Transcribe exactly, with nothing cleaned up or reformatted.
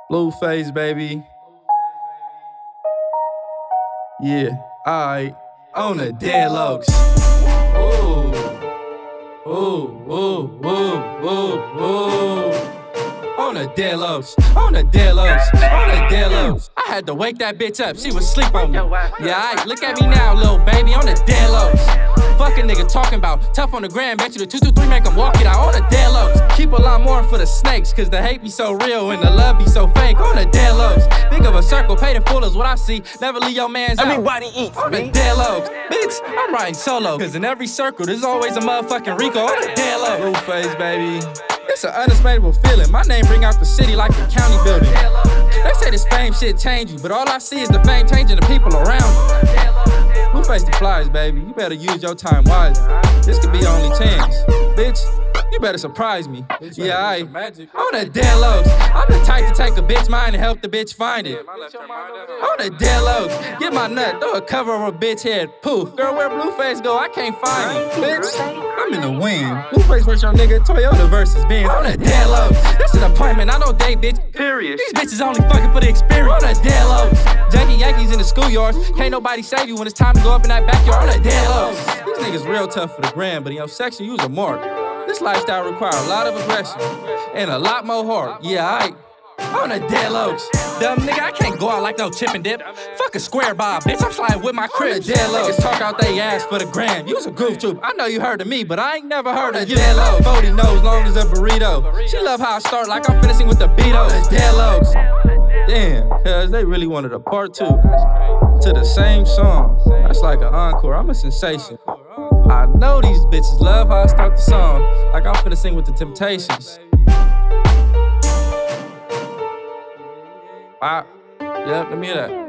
Blueface, baby. Yeah, alright. On the Deadlocks. Ooh. Ooh, ooh, ooh, ooh, ooh. On the Deadlocks, on the Deadlocks, on the Deadlocks. I had to wake that bitch up, she was asleep on me. Yeah, aight, look at me now, little baby, on the Deadlocks. Fuck a nigga talking about tough on the gram, bet you the two two three make him walk it out. On the Deadlocks, keep a lot more for the snakes, cause the hate be so real and the love be so fake. On the Deadlocks, think of a circle, paid in full is what I see. Never leave your man's out. Everybody eats, on the Deadlocks. Bitch, I'm riding solo, cause in every circle there's always a motherfucking Rico. On the Deadlocks. Blueface, baby. It's an unexplainable feeling. My name bring out the city like a county building. They say this fame shit change you, but all I see is the fame changing the people around you. Blueface the flies, baby. You better use your time wisely. This could be your only chance. Bitch, you better surprise me. Yeah, I on the Deadlocks. I'm the type to take a bitch mind and help the bitch find it. On the Deadlocks, get my nut, throw a cover over a bitch head. Poof, girl, where Blueface go? I can't find it. Bitch, I'm in the wind. Blueface with your nigga, Toyota versus Benz. On the Deadlocks, that's an appointment, I don't date bitch, period. These bitches only fucking for the experience. On the Deadlocks, Jackie Yankees in the schoolyards. Can't nobody save you when it's time to go up in that backyard. On the Deadlocks, these niggas real tough for the gram, but in your section, use a mark. This lifestyle requires a lot of aggression and a lot more heart. Yeah, aight. On the Deadlocks. Dumb nigga, I can't go out like no chip and dip. Fuck a square bob, bitch, I'm sliding with my crib. Deadlocks. Niggas talk out they ass for the gram. Use a goof troop. I know you heard of me, but I ain't never heard of you. Deadlocks. forty nose long as a burrito. She love how I start like I'm finishing with the Beatles. Deadlocks. Damn, cuz they really wanted a part two to the same song. That's like an encore. I'm a sensation. I know these bitches love how I start the song like I'm finna sing with the Temptations. Ah, yep, let me hear that.